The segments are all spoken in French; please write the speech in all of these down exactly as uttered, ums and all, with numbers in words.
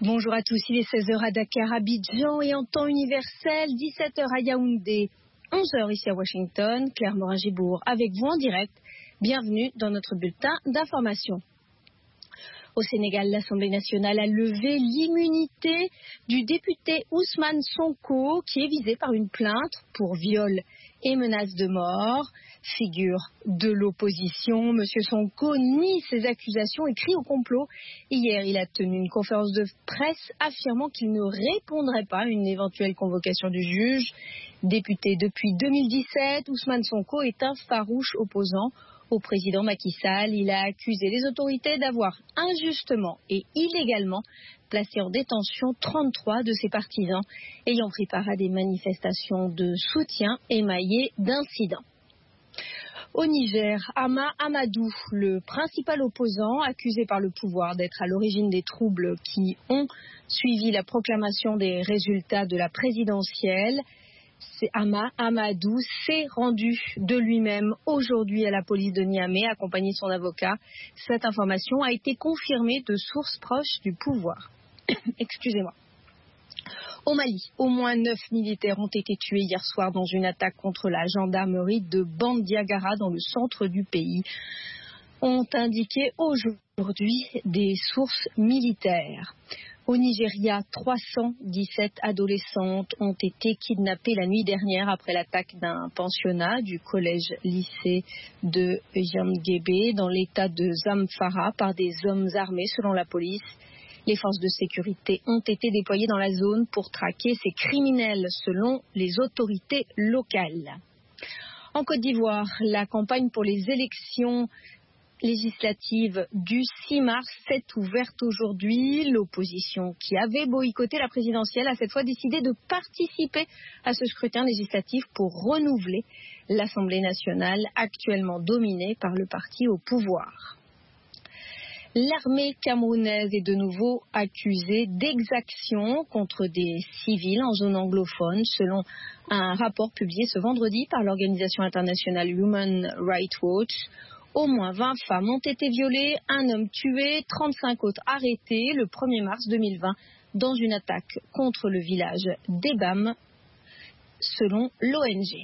Bonjour à tous, il est seize heures à Dakar, Abidjan et en temps universel, dix-sept heures à Yaoundé, onze heures ici à Washington. Claire Morin-Gibourg avec vous en direct. Bienvenue dans notre bulletin d'information. Au Sénégal, l'Assemblée nationale a levé l'immunité du député Ousmane Sonko qui est visé par une plainte pour viol et menace de mort. Figure de l'opposition, M. Sonko nie ces accusations et crie au complot. Hier, il a tenu une conférence de presse affirmant qu'il ne répondrait pas à une éventuelle convocation du juge. Député depuis deux mille dix-sept, Ousmane Sonko est un farouche opposant au président Macky Sall. Il a accusé les autorités d'avoir injustement et illégalement placé en détention trente-trois de ses partisans ayant pris part à des manifestations de soutien émaillées d'incidents. Au Niger, Hama Amadou, le principal opposant accusé par le pouvoir d'être à l'origine des troubles qui ont suivi la proclamation des résultats de la présidentielle, Hama Amadou s'est rendu de lui-même aujourd'hui à la police de Niamey, accompagné de son avocat. Cette information a été confirmée de sources proches du pouvoir. Excusez-moi. Au Mali, au moins neuf militaires ont été tués hier soir dans une attaque contre la gendarmerie de Bandiagara dans le centre du pays, ont indiqué aujourd'hui des sources militaires. Au Nigeria, trois cent dix-sept adolescentes ont été kidnappées la nuit dernière après l'attaque d'un pensionnat du collège-lycée de Yamgebe dans l'état de Zamfara par des hommes armés selon la police. Les forces de sécurité ont été déployées dans la zone pour traquer ces criminels selon les autorités locales. En Côte d'Ivoire, la campagne pour les élections législative du six mars s'est ouverte aujourd'hui. L'opposition qui avait boycotté la présidentielle a cette fois décidé de participer à ce scrutin législatif pour renouveler l'Assemblée nationale actuellement dominée par le parti au pouvoir. L'armée camerounaise est de nouveau accusée d'exactions contre des civils en zone anglophone, selon un rapport publié ce vendredi par l'organisation internationale Human Rights Watch. Au moins vingt femmes ont été violées, un homme tué, trente-cinq autres arrêtés le premier mars deux mille vingt dans une attaque contre le village d'Ebam, selon l'O N G.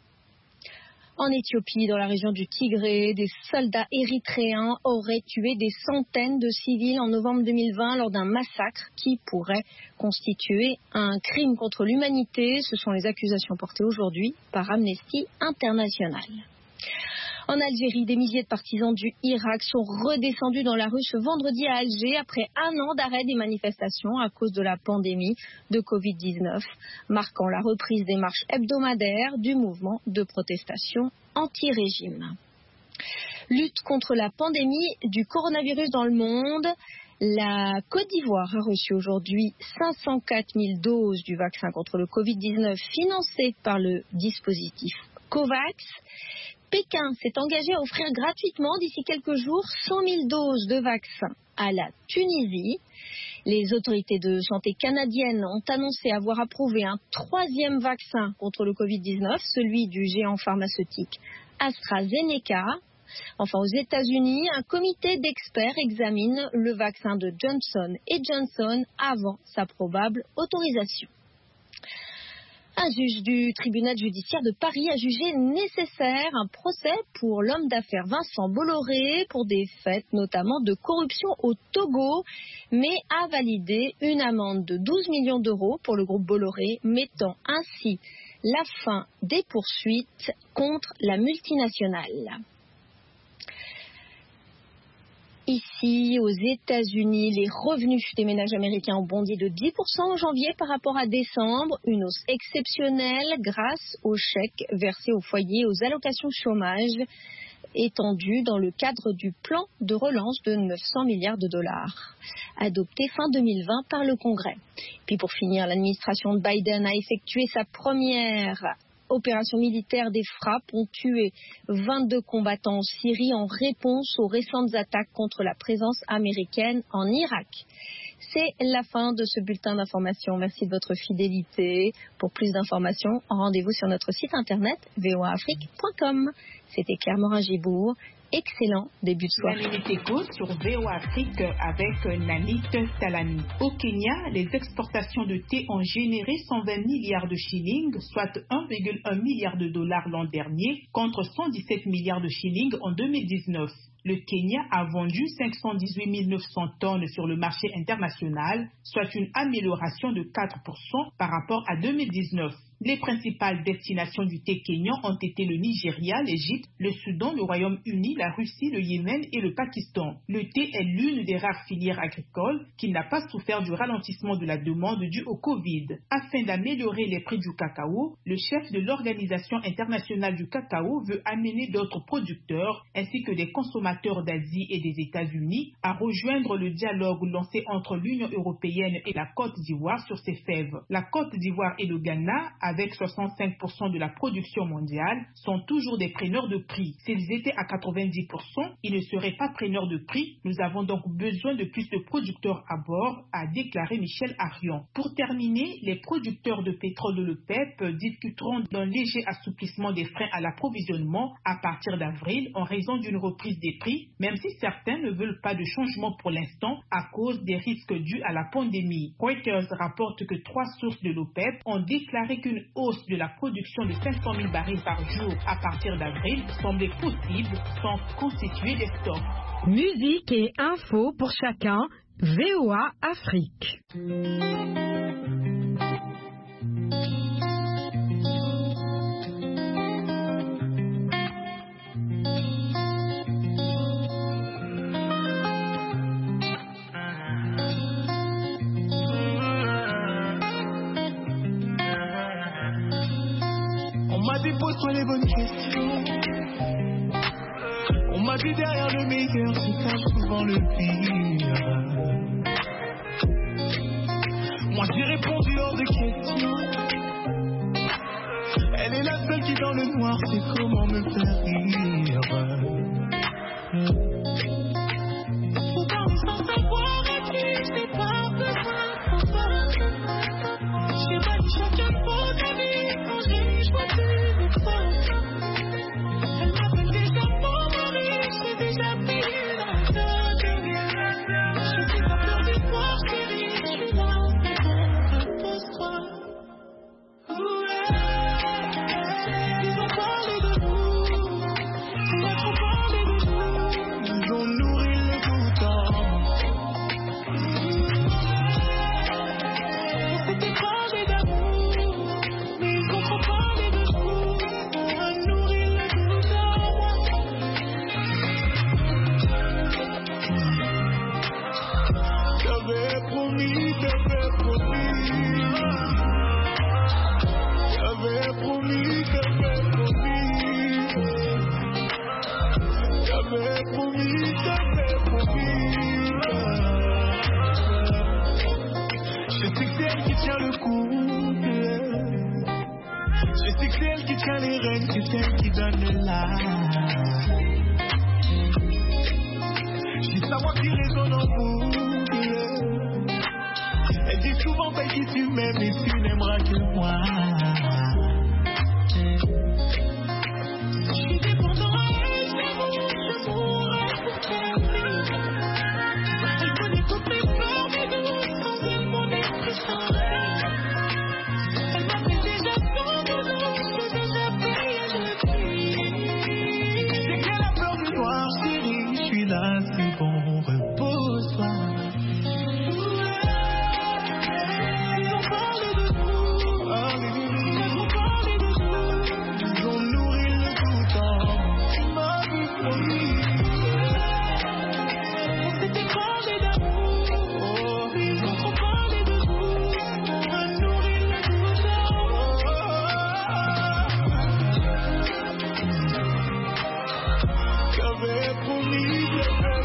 En Éthiopie, dans la région du Tigré, des soldats érythréens auraient tué des centaines de civils en novembre deux mille vingt lors d'un massacre qui pourrait constituer un crime contre l'humanité. Ce sont les accusations portées aujourd'hui par Amnesty International. En Algérie, des milliers de partisans du Irak sont redescendus dans la rue ce vendredi à Alger après un an d'arrêt des manifestations à cause de la pandémie de covid dix-neuf, marquant la reprise des marches hebdomadaires du mouvement de protestation anti-régime. Lutte contre la pandémie du coronavirus dans le monde. La Côte d'Ivoire a reçu aujourd'hui cinq cent quatre mille doses du vaccin contre le covid dix-neuf financé par le dispositif COVAX. Pékin s'est engagé à offrir gratuitement d'ici quelques jours cent mille doses de vaccins à la Tunisie. Les autorités de santé canadiennes ont annoncé avoir approuvé un troisième vaccin contre le covid dix-neuf, celui du géant pharmaceutique AstraZeneca. Enfin, aux États-Unis, un comité d'experts examine le vaccin de Johnson et Johnson avant sa probable autorisation. Un juge du tribunal judiciaire de Paris a jugé nécessaire un procès pour l'homme d'affaires Vincent Bolloré pour des faits notamment de corruption au Togo, mais a validé une amende de douze millions d'euros pour le groupe Bolloré, mettant ainsi la fin des poursuites contre la multinationale. Ici, aux États-Unis, les revenus des ménages américains ont bondi de dix pour cent en janvier par rapport à décembre, une hausse exceptionnelle grâce aux chèques versés aux foyers et aux allocations chômage étendues dans le cadre du plan de relance de neuf cents milliards de dollars, adopté fin deux mille vingt par le Congrès. Puis pour finir, l'administration de Biden a effectué sa première opération militaire. Des frappes ont tué vingt-deux combattants en Syrie en réponse aux récentes attaques contre la présence américaine en Irak. C'est la fin de ce bulletin d'information. Merci de votre fidélité. Pour plus d'informations, rendez-vous sur notre site internet v o a afrique point com. C'était Claire Morin-Gibourg excellent début de soirée. La Minute Éco sur V O A Afrique avec Nanit Talani. Au Kenya, les exportations de thé ont généré cent vingt milliards de shillings, soit un virgule un milliard de dollars l'an dernier, contre cent dix-sept milliards de shillings en deux mille dix-neuf. Le Kenya a vendu cinq cent dix-huit mille neuf cents tonnes sur le marché international, soit une amélioration de quatre pour cent par rapport à deux mille dix-neuf. Les principales destinations du thé kényan ont été le Nigeria, l'Égypte, le Soudan, le Royaume-Uni, la Russie, le Yémen et le Pakistan. Le thé est l'une des rares filières agricoles qui n'a pas souffert du ralentissement de la demande due au Covid. Afin d'améliorer les prix du cacao, le chef de l'Organisation internationale du cacao veut amener d'autres producteurs ainsi que des consommateurs d'Asie et des États-Unis à rejoindre le dialogue lancé entre l'Union européenne et la Côte d'Ivoire sur ces fèves. La Côte d'Ivoire et le Ghana, avec soixante-cinq pour cent de la production mondiale, sont toujours des preneurs de prix. S'ils étaient à quatre-vingt-dix pour cent, ils ne seraient pas preneurs de prix. Nous avons donc besoin de plus de producteurs à bord, a déclaré Michel Arion. Pour terminer, les producteurs de pétrole de l'O P E P discuteront d'un léger assouplissement des freins à l'approvisionnement à partir d'avril en raison d'une reprise des prix, même si certains ne veulent pas de changement pour l'instant à cause des risques dus à la pandémie. Reuters rapporte que trois sources de l'O P E P ont déclaré qu'une hausse de la production de cinq cent mille barils par jour à partir d'avril semblait possible sans constituer des stocks. Musique et infos pour chacun, V O A Afrique. On m'a dit pose-toi les bonnes questions. On m'a dit derrière le meilleur se cache souvent le pire. Moi j'ai répondu hors de question. Elle est la seule qui dans le noir sait comment me faire rire. Faut parler sans savoir à qui c'est pas besoin trop fort. J'ai pas dit chacun de vos amis quand j'ai choisi les fautes. Elle m'appelle déjà mon mari, j'ai déjà payé la dot. Je suis pas peur des soirs chérie, je suis là, c'est bon, repose-toi. Ils ont parlé de nous, ils ont trop parlé de nous, ils ont nourri le bouton. On s'était parlé d'amour, mais ils ont trop parlé de nous, on a nourri le bouton. J'avais promis, j'avais promis. J'avais promis, j'avais promis. J'avais promis, j'avais promis. Je sais que c'est elle qui tient le coup. Je sais que c'est elle qui tient les rênes, que c'est elle qui donne l'âge. J'ai sa voix qui résonne en boucle. Elle dit souvent paye qui tu m'aimes et tu n'aimeras que moi. Je suis dépendant à elle, c'est bon, je mourrai pour qu'elle. Elle connaît toutes mes peurs, mes doutes, sans elle mon esprit s'enlève. Elle m'a fait déjà son doudou, j'ai déjà payé le prix. C'est qu'elle a peur du noir, chérie, je suis là, c'est bon, repose-toi. Ils ont parlé de nous, ils ont parlé de nous, ils ont nourri le bouton. Tu m'avais promis. On s'était parlé d'amour, ils ont trop parlé de nous, on a nourri le bouton. J'avais promis, j'avais